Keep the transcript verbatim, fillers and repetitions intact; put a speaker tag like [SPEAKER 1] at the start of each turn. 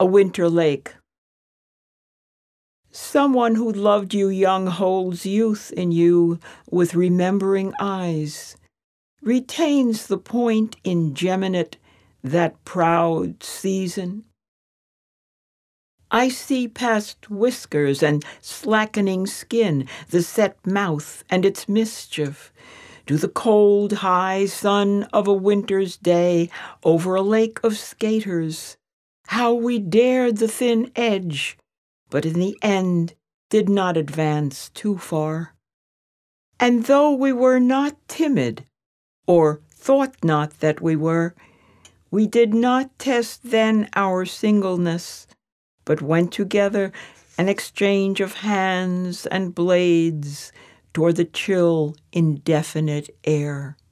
[SPEAKER 1] A winter lake. Someone who loved you young holds youth in you with remembering eyes, retains the point in geminate, that proud season. I see past whiskers and slackening skin, the set mouth and its mischief, to the cold high sun of a winter's day over a lake of skaters, how we dared the thin edge, but in the end did not advance too far. And though we were not timid, or thought not that we were, we did not test then our singleness, but went together an exchange of hands and blades toward the chill, indefinite air.